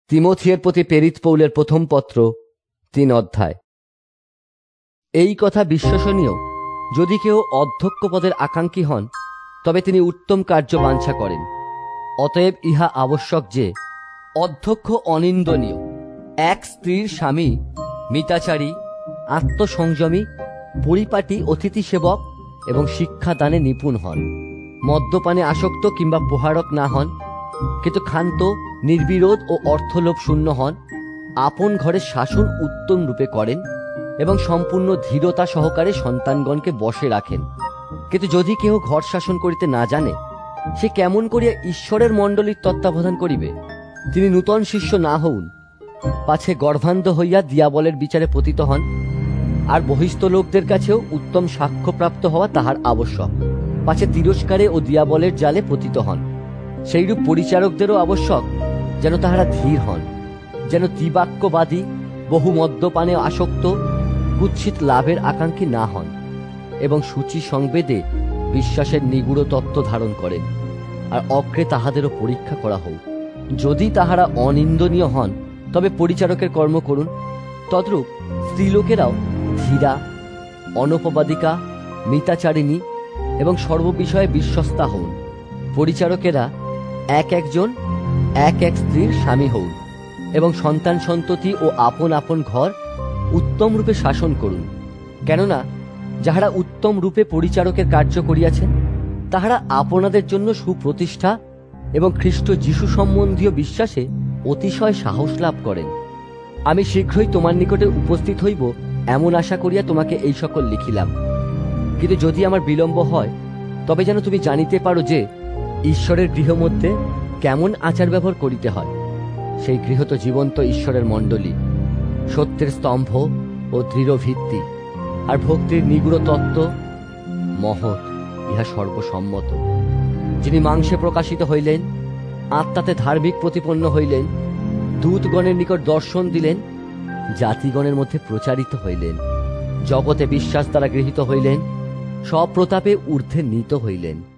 তিমথিয়ের প্রতি প্রেরিত পৌলের প্রথম পত্র ৩ অধ্যায়। এই কথা বিশ্বসনীয়, যদি কেউ অধ্যক্ষ পদের আকাঙ্ক্ষী হন, তবে তিনি উত্তম কার্য বাঞ্ছা করেন। অতএব ইহা আবশ্যক যে অধ্যক্ষ অনিন্দনীয়, এক স্ত্রীর স্বামী, মিতাচারী, আত্মসংযমী, পরিপাটি, অতিথি সেবক এবং শিক্ষাদানে নিপুণ হন। মদ্যপানে আসক্ত কিংবা প্রহারক না হন, কিন্তু ক্ষান্ত, নির্বিরোধ ও অর্থলোভ শূন্য হন। আপন ঘরের শাসন উত্তম রূপে করেন এবং সম্পূর্ণ ধীরতা সহকারে সন্তানগণকে বশে রাখেন। কিন্তু যদি কেহ ঘর শাসন করিতে না জানে, সে কেমন করিয়া ঈশ্বরের মণ্ডলীর তত্ত্বাবধান করিবে? তিনি নূতন শিষ্য না হউন, পাছে গর্ভান্ধ হইয়া দিয়াবলের বিচারে পতিত হন। আর বহিস্থ লোকদের কাছেও উত্তম সাক্ষ্যপ্রাপ্ত হওয়া তাহার আবশ্যক, পাছে তিরস্কারে ও দিয়াবলের জালে পতিত হন। সেইরূপ পরিচারকদেরও আবশ্যক যেন তাহারা ধীর হন, যেন দ্বিবাক্যবাদী, বহু মদ্যপানে আসক্ত, কুৎসিত লাভের আকাঙ্ক্ষী না হন, এবং সূচি সংবেদে বিশ্বাসের নিগূঢ় তত্ত্ব ধারণ করেন। আর অগ্রে তাহাদেরও পরীক্ষা করা হোক। যদি তাহারা অনিন্দনীয় হন, তবে পরিচারকের কর্ম করুন। তদ্রূপ স্ত্রীলোকেরাও ধীরা, অনপবাদিকা, মিতাচারিণী এবং সর্ববিষয়ে বিশ্বস্তা হউন। পরিচারকেরা এক একজন এক এক স্ত্রীর স্বামী হউন, এবং সন্তান সন্ততি ও আপন আপন ঘর উত্তম রূপে শাসন করুন। কেননা যাহারা উত্তম রূপে পরিচারকের কার্য করিয়াছেন, তাহারা আপনাদের জন্য সুপ্রতিষ্ঠা এবং খ্রিস্ট যীশু সম্বন্ধীয় বিশ্বাসে অতিশয় সাহস লাভ করেন। আমি শীঘ্রই তোমার নিকটে উপস্থিত হইব, এমন আশা করিয়া তোমাকে এই সকল লিখিলাম। কিন্তু যদি আমার বিলম্ব হয়, তবে যেন তুমি জানিতে পারো যে ঈশ্বরের গৃহ মধ্যে কেমন আচার ব্যবহার করিতে হয়। সেই গৃহ তো জীবন্ত ঈশ্বরের মণ্ডলী, সত্যের স্তম্ভ ও দৃঢ় ভিত্তি, আর ভক্তির নিগূঢ় তত্ত্ব মহৎ, ইহা সর্বসম্মত। যিনি মাংসে প্রকাশিত হইলেন, আত্মাতে ধার্মিক প্রতিপন্ন হইলেন, দূতগণের নিকট দর্শন দিলেন, জাতিগণের মধ্যে প্রচারিত হইলেন, জগতে বিশ্বাস দ্বারা গৃহীত হইলেন, সপ্রতাপে ঊর্ধ্বে নীত হইলেন।